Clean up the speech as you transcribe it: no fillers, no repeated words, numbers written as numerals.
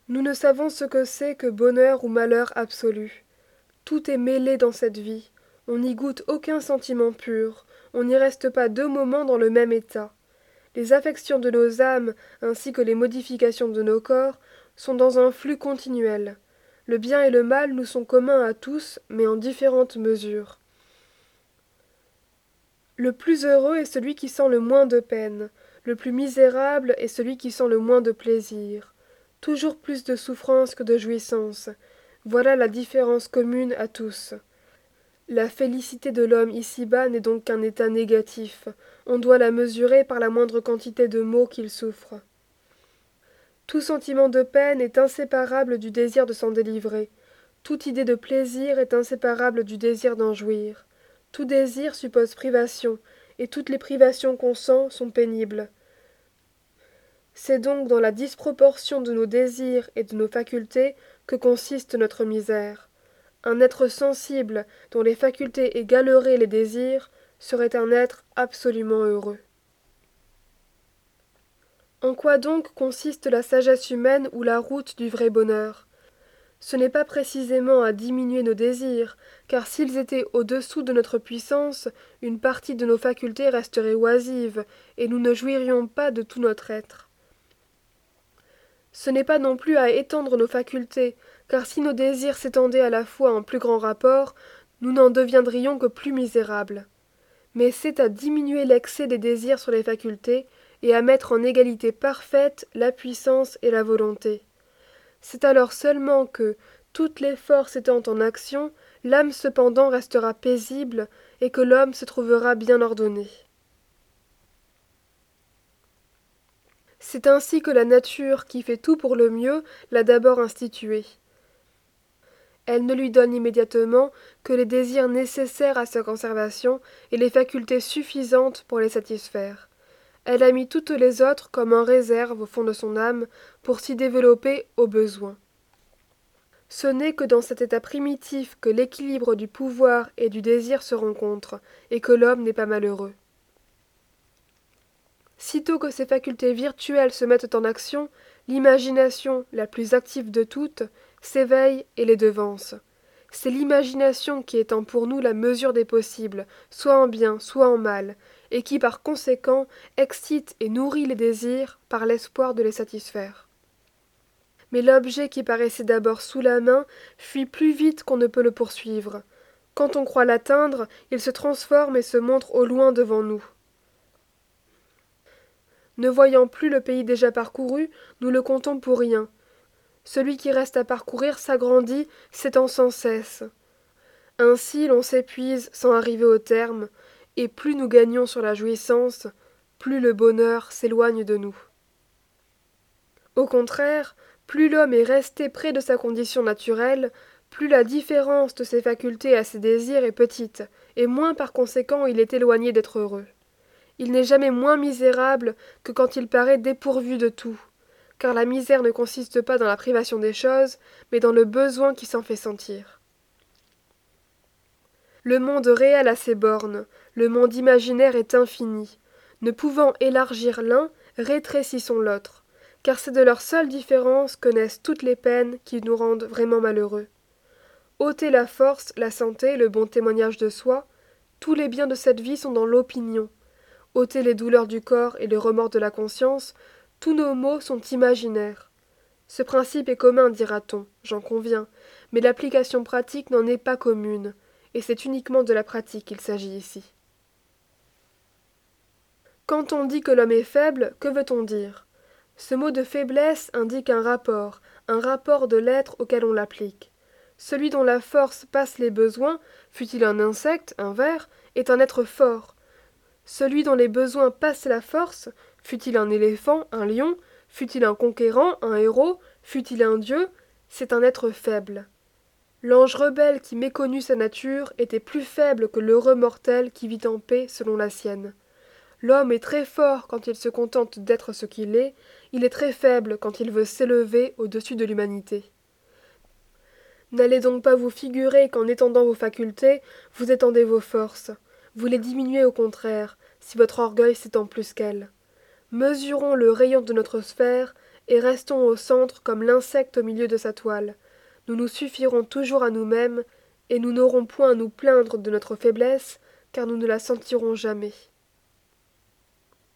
Nous ne savons ce que c'est que bonheur ou malheur absolu. Tout est mêlé dans cette vie. On n'y goûte aucun sentiment pur. On n'y reste pas 2 moments dans le même état. Les affections de nos âmes, ainsi que les modifications de nos corps, sont dans un flux continuel. Le bien et le mal nous sont communs à tous, mais en différentes mesures. Le plus heureux est celui qui sent le moins de peine. Le plus misérable est celui qui sent le moins de plaisir. Toujours plus de souffrance que de jouissance. Voilà la différence commune à tous. La félicité de l'homme ici-bas n'est donc qu'un état négatif. On doit la mesurer par la moindre quantité de maux qu'il souffre. Tout sentiment de peine est inséparable du désir de s'en délivrer. Toute idée de plaisir est inséparable du désir d'en jouir. Tout désir suppose privation, et toutes les privations qu'on sent sont pénibles. C'est donc dans la disproportion de nos désirs et de nos facultés que consiste notre misère. Un être sensible, dont les facultés égaleraient les désirs, serait un être absolument heureux. En quoi donc consiste la sagesse humaine ou la route du vrai bonheur? Ce n'est pas précisément à diminuer nos désirs, car s'ils étaient au-dessous de notre puissance, une partie de nos facultés resterait oisive, et nous ne jouirions pas de tout notre être. Ce n'est pas non plus à étendre nos facultés, car si nos désirs s'étendaient à la fois en plus grand rapport, nous n'en deviendrions que plus misérables. Mais c'est à diminuer l'excès des désirs sur les facultés, et à mettre en égalité parfaite la puissance et la volonté. C'est alors seulement que, toutes les forces étant en action, l'âme cependant restera paisible, et que l'homme se trouvera bien ordonné. C'est ainsi que la nature, qui fait tout pour le mieux, l'a d'abord institué. Elle ne lui donne immédiatement que les désirs nécessaires à sa conservation et les facultés suffisantes pour les satisfaire. Elle a mis toutes les autres comme en réserve au fond de son âme pour s'y développer au besoin. Ce n'est que dans cet état primitif que l'équilibre du pouvoir et du désir se rencontre, et que l'homme n'est pas malheureux. Sitôt que ces facultés virtuelles se mettent en action, l'imagination, la plus active de toutes, s'éveille et les devance. C'est l'imagination qui étend pour nous la mesure des possibles, soit en bien, soit en mal, et qui par conséquent excite et nourrit les désirs par l'espoir de les satisfaire. Mais l'objet qui paraissait d'abord sous la main fuit plus vite qu'on ne peut le poursuivre. Quand on croit l'atteindre, il se transforme et se montre au loin devant nous. Ne voyant plus le pays déjà parcouru, nous le comptons pour rien. Celui qui reste à parcourir s'agrandit, s'étend sans cesse. Ainsi l'on s'épuise sans arriver au terme, et plus nous gagnons sur la jouissance, plus le bonheur s'éloigne de nous. Au contraire, plus l'homme est resté près de sa condition naturelle, plus la différence de ses facultés à ses désirs est petite, et moins par conséquent il est éloigné d'être heureux. Il n'est jamais moins misérable que quand il paraît dépourvu de tout, car la misère ne consiste pas dans la privation des choses, mais dans le besoin qui s'en fait sentir. Le monde réel a ses bornes, le monde imaginaire est infini. Ne pouvant élargir l'un, rétrécissons l'autre, car c'est de leur seule différence que naissent toutes les peines qui nous rendent vraiment malheureux. Ôtez la force, la santé, le bon témoignage de soi, tous les biens de cette vie sont dans l'opinion. Ôtez les douleurs du corps et le remords de la conscience, tous nos maux sont imaginaires. Ce principe est commun, dira-t-on, j'en conviens, mais l'application pratique n'en est pas commune, et c'est uniquement de la pratique qu'il s'agit ici. Quand on dit que l'homme est faible, que veut-on dire? Ce mot de faiblesse indique un rapport de l'être auquel on l'applique. Celui dont la force passe les besoins, fût-il un insecte, un ver, est un être fort. Celui dont les besoins passent la force, fût-il un éléphant, un lion, fût-il un conquérant, un héros, fût-il un dieu, c'est un être faible. L'ange rebelle qui méconnut sa nature était plus faible que l'heureux mortel qui vit en paix selon la sienne. L'homme est très fort quand il se contente d'être ce qu'il est, il est très faible quand il veut s'élever au-dessus de l'humanité. N'allez donc pas vous figurer qu'en étendant vos facultés, vous étendez vos forces. Vous les diminuez au contraire, si votre orgueil s'étend plus qu'elles. Mesurons le rayon de notre sphère, et restons au centre comme l'insecte au milieu de sa toile. Nous nous suffirons toujours à nous-mêmes, et nous n'aurons point à nous plaindre de notre faiblesse, car nous ne la sentirons jamais.